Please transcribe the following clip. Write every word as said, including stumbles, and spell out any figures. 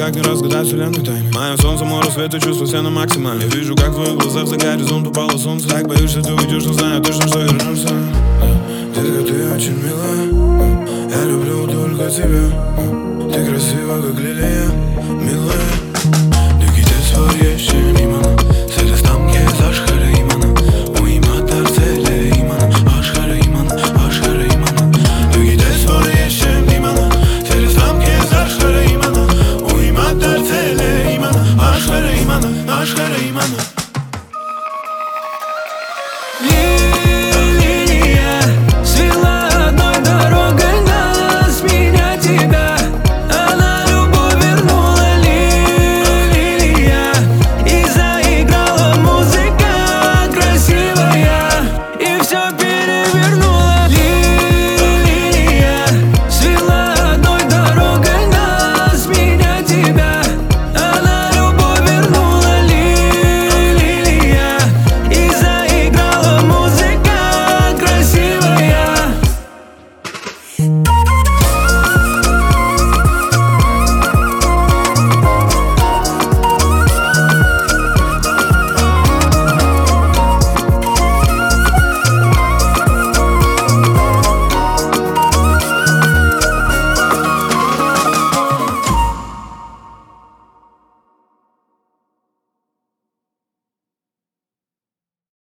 никак не разгадать вселенной тайны. Мое солнце, мой рассвет, и чувства все на максимально. Я вижу, как в твоих глазах за горизонт упало солнце. Так боишься, ты уйдешь, но знаю точно, что вернешься. Детка, ты очень милая, я люблю только тебя. Ты красива, как лилия.